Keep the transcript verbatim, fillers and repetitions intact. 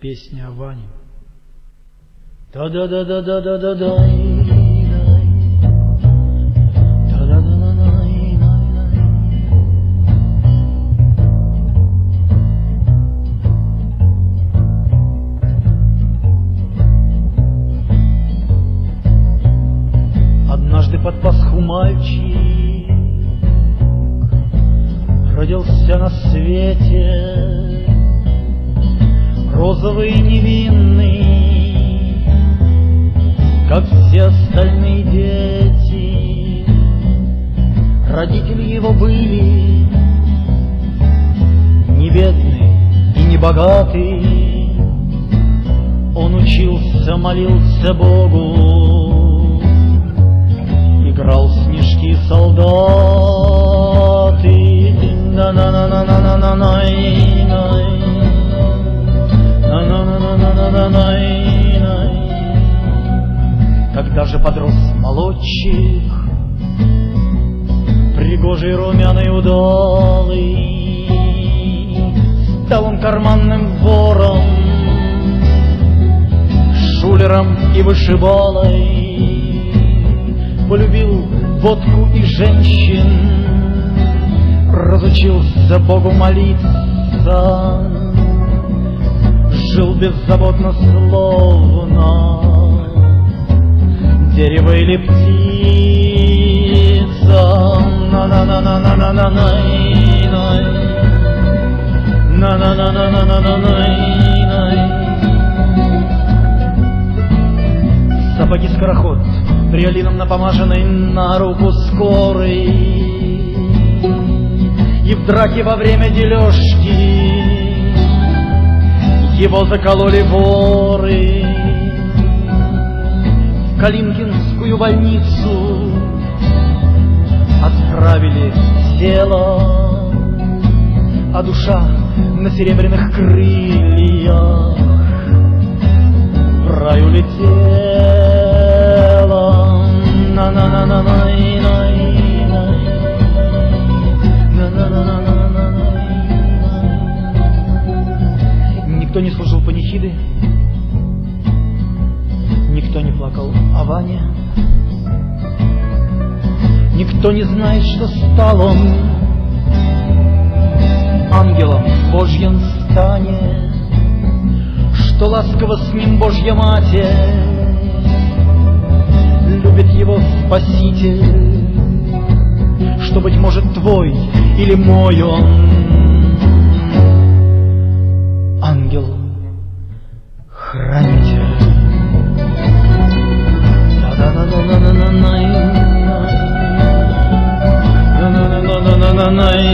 Песня о Ване. Та-да-да-да-да-да-да-дай. Однажды под Пасху мальчик родился на свете, розовый и невинный, как все остальные дети. Родители его были не бедные и не богатые. Он учился, молился Богу, играл в снежки солдаты. На-на-на-на-на-на-най-най. Когда же подрос молодчик, пригожий, румяный, удалый, стал он карманным вором, шулером и вышибалой. Полюбил водку и женщин, разучился Богу молиться, жил беззаботно, словно дерево или птица. На-на-на-на-на-на-на-най-най. На-на-на-на-на-на-най-най. Сапоги-скороход, бриолином напомаженный, на руку скорый, и в драке во время дележки его закололи воры. В Калинкинскую больницу отправили тело, а душа на серебряных крыльях в рай улетела. На-на-на-на-най-най. Никто не служил панихиды, никто не плакал о Ване, никто не знает, что стал он ангелом в Божьем стане, что ласково с ним Божья Матерь, любит его Спаситель, что, быть может, твой или мой он ангел-хранитель. Да-да-да-да-да-да-най-най.